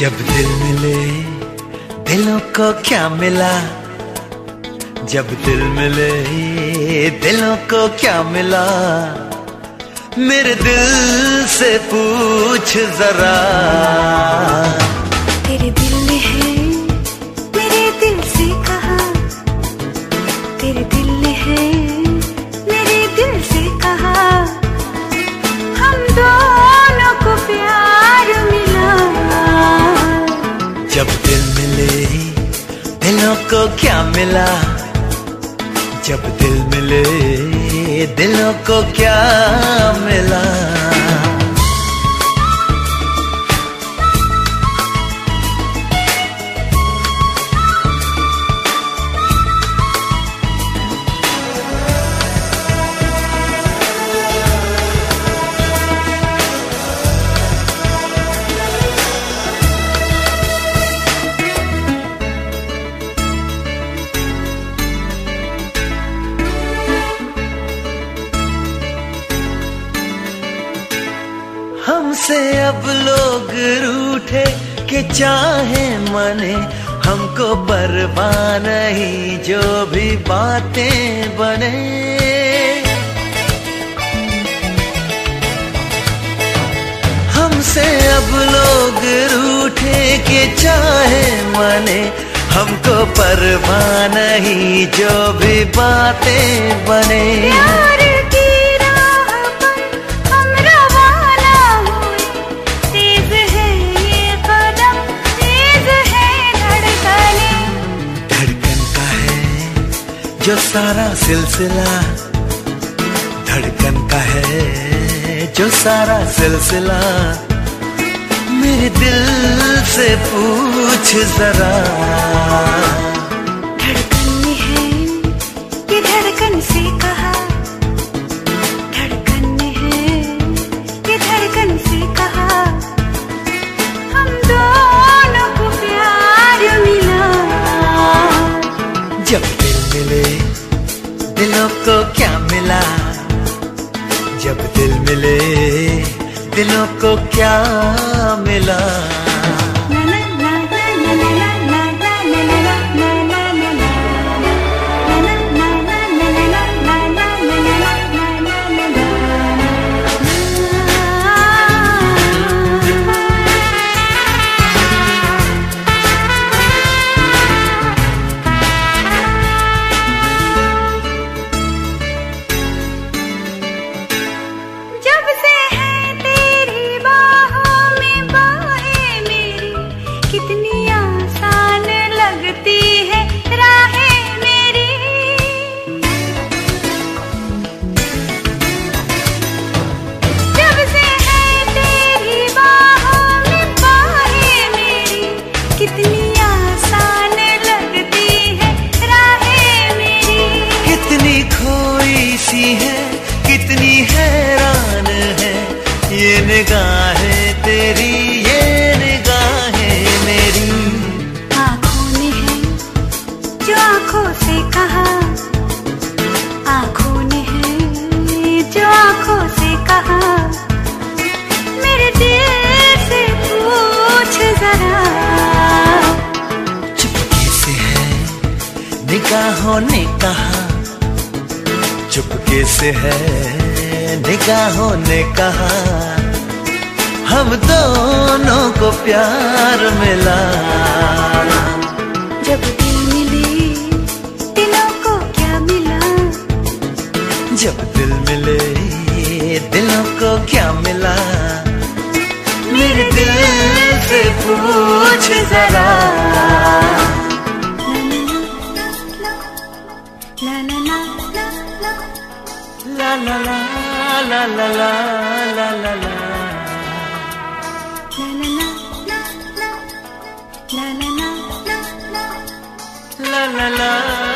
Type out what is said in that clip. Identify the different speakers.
Speaker 1: जब दिल मिले दिलों को क्या मिला, जब दिल मिले दिलों को क्या मिला, मेरे दिल से पूछ जरा।
Speaker 2: तेरे दिल में है मेरे दिल से कहा, तेरे दिल में है मेरे दिल से कहा, हम दोनों को प्यार मिला।
Speaker 1: जब दिल मिले दिलों को क्या मिला, जब दिल मिले दिलों को क्या मिला। हमसे अब लोग रूठे कि चाहे मने, हमको परवाह नहीं जो भी बातें बने। हमसे अब लोग रूठे कि चाहे मने, हमको परवाह नहीं जो भी बातें बने। जो सारा सिलसिला धड़कन का है, जो सारा सिलसिला, मेरे दिल से पूछ जरा।
Speaker 2: धड़कन में है ये धड़कन से कहा, धड़कन में है ये धड़कन से कहा, हम दोनों को प्यार मिला।
Speaker 1: जब दिल मिले दिलों को क्या मिला, जब दिल मिले दिलों को क्या मिला। कितनी हैरान है ये निगाहें तेरी, ये निगाहें मेरी।
Speaker 2: आँखों ने है जो आँखों से कहा, आँखों ने है जो आँखों से कहा, मेरे दिल से पूछ जरा।
Speaker 1: चुपके से है निगाहों ने कहा, चुपके से है निगाहों ने कहा, हम दोनों को प्यार मिला।
Speaker 2: जब दिल मिले दिलों को क्या मिला,
Speaker 1: जब दिल मिले दिलों को क्या मिला, मेरे दिल से पूछ जरा। La la la la la la la la la la la la la la